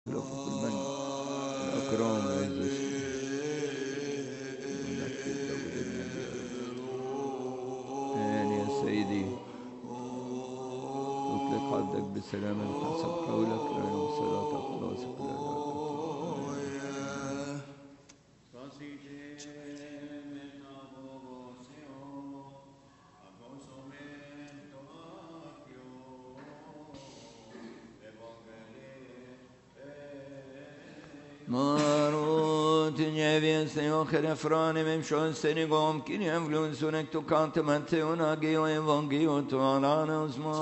لك كل المجد والإكرام والعز ونكتب داود النبي يا رب. آمين يا سيدي. تطلق عبدك بسلام حسب قولك لنا وصلاتك خلاصك لنا. Marut njevijen se johere frane mem šon se njegovom kinjem vlun sunek tu kante mante una geo evangio tu alana uzma.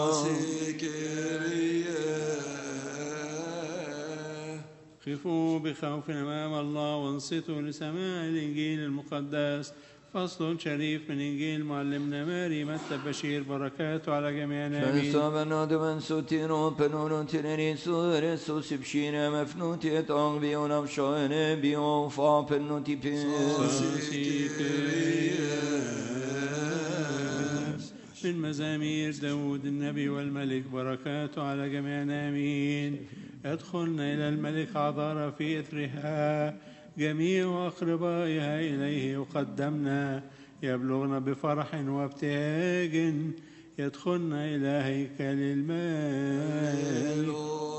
خفوا بخوف أمام الله وانصتوا لسماع الإنجيل المقدس. فصل شريف من إنجيل معلمنا ماري متى بشير بركاته على جميعنا آمين. فنصابنا دمن سوتينو بنون تنري سور سوس بشينا مفنوتي تغبي ونفشون بيو فابنوتي بيس. من مزامير داود النبي والملك بركاته على جميعنا آمين. ادخلنا إلى الملك عذارى في إثرها جميع أقربائها إليه يقدمنا يبلغنا بفرح وابتهاج يدخلنا إلى هيكل الملك.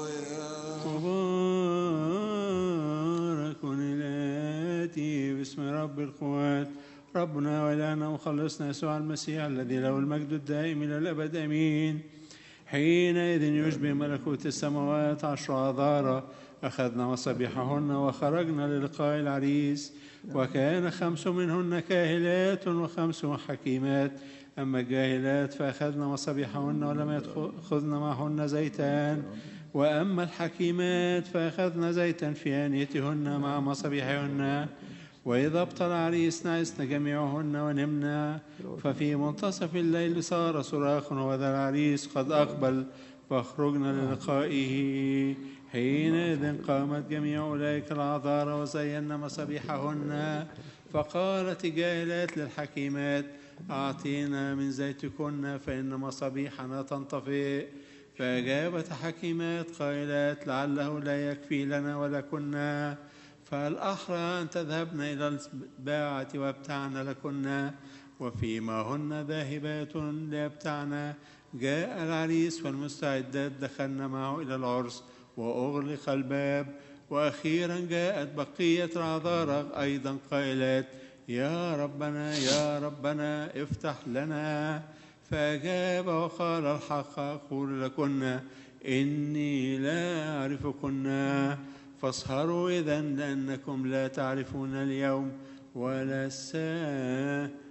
مبارك الآتي باسم رب القوات ربنا وإلهنا وخلصنا يسوع المسيح الذي له المجد الدائم إلى الأبد آمين. حينئذ يشبه ملكوت السماوات 10 عذارى أخذنا مصابيحهن وخرجنا للقاء العريس وكان 5 منهن كاهلات و5 حكيمات. أما الجاهلات فأخذنا مصابيحهن ولم يأخذن معهن زيتان وأما الحكيمات فأخذن زيتا في آنيتهن مع مصابيحهن. وإذا ابطل عريس نعسن جميعهن ونمنا. ففي منتصف الليل صار صراخ وذا العريس قد أقبل فاخرجنا للقائه. حينئذ قامت جميع أولئك العذارى وزينا مصابيحهن. فقالت الجاهلات للحكيمات أعطينا من زيتكن فإن مصابيحنا تنطفئ. فأجابت حكيمات قائلات لعله لا يكفي لنا ولكنا فالأحرى أن تذهبن إلى الباعة وابتعن لكن. وفيما هن ذاهبات ليبتعن جاء العريس والمستعدات دخلن معه إلى العرس وأغلق الباب. وأخيرا جاءت بقية العذارى أيضا قائلات يا ربنا يا ربنا افتح لنا. فأجاب وقال الحق أقول لكن إني لا أعرفكن فاسهروا إذن لأنكم لا تعرفون اليوم ولا الساعة.